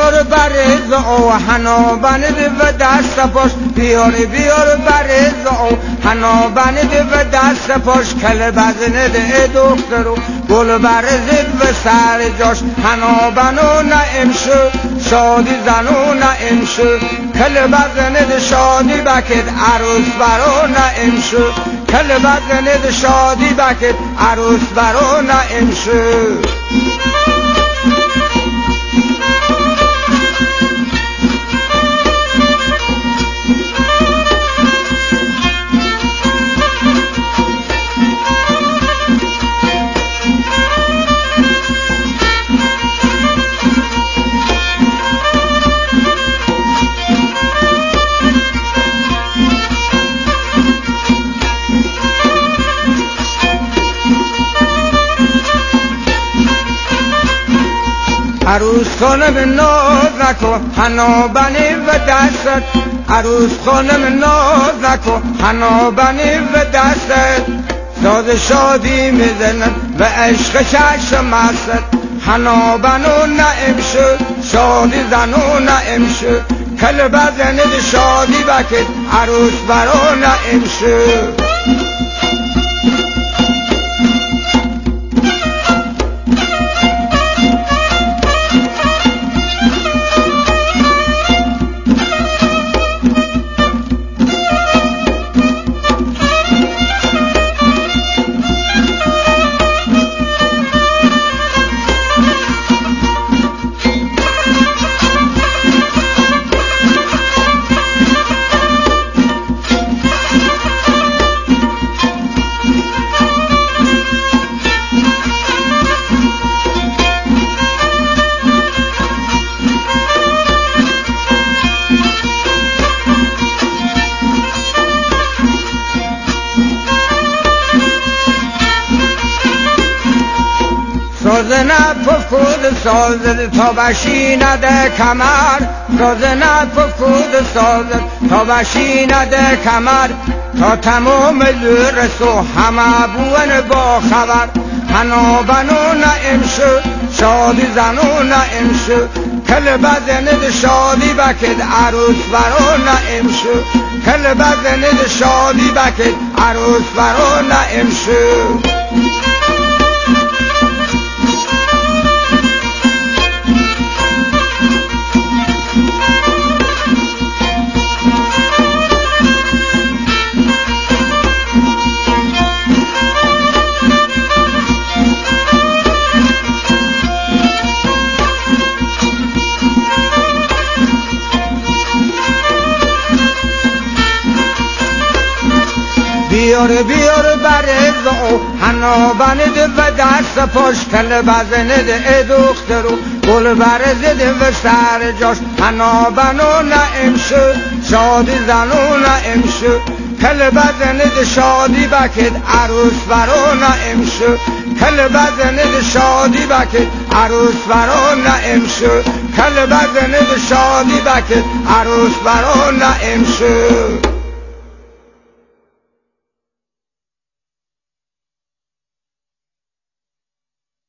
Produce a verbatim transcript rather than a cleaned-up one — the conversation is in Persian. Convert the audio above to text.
بیار برز او حنا بند و دست پاش بیار بیار برز او حنا بند و دست پاش کل بزند ای دخترو گل برزد و سر جاش حنا بنو نعیم شو شادی زنو نعیم شو کل بزند شادی بکد عروس برو نعیم شو کل بزند شادی بکد عروس برو نعیم شو عروس خانم ناز نکن حنا بنی و دستت عروس خانم ناز نکن حنا بنی و دستت ساز شادی میزنن و عشق شش مست حنا بنو نعیم شو شادی زنو نعیم شو کل بزند شادی بکد عروس برو نعیم شو ساز نپفکود سازد تا بشینده کمر ساز نپفکود سازد تا بشینده کمر تا تمام لرس و همه بون با خبر حنا بنو نعیم شو شادی زنو نعیم شو کل بزند شادی بکد عروس برو نعیم شو کل بزند شادی بکد عروس برو نعیم شو بیار بیار برز او حنا بند و دست پاش کل بزند ای دخترو گل برزد و سر جاش حنا بنو نعیم شو شادی زنو نعیم شو کل بزند شادی بکد عروس برو نعیم شو کل بزند شادی بکد عروس برو نعیم شو کل بزند شادی بکد عروس برو نعیم شو